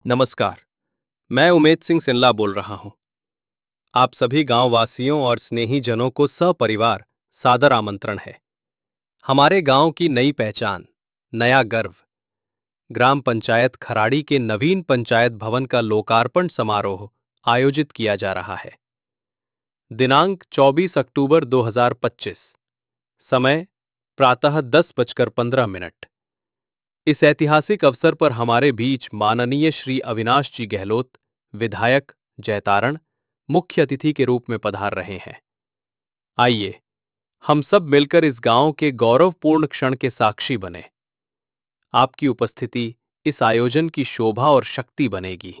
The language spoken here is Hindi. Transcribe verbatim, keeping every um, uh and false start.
नमस्कार, मैं उमेद सिंह सिनला बोल रहा हूं। आप सभी गांव वासियों और स्नेही जनों को सपरिवार सादर आमंत्रण है। हमारे गांव की नई पहचान, नया गर्व, ग्राम पंचायत खराड़ी के नवीन पंचायत भवन का लोकार्पण समारोह आयोजित किया जा रहा है। दिनांक चौबीस अक्टूबर दो हज़ार पच्चीस, समय प्रातः दस बजकर पंद्रह मिनट। इस ऐतिहासिक अवसर पर हमारे बीच माननीय श्री अविनाश जी गहलोत, विधायक जैतारण, मुख्य अतिथि के रूप में पधार रहे हैं। आइए हम सब मिलकर इस गांव के गौरवपूर्ण क्षण के साक्षी बने। आपकी उपस्थिति इस आयोजन की शोभा और शक्ति बनेगी।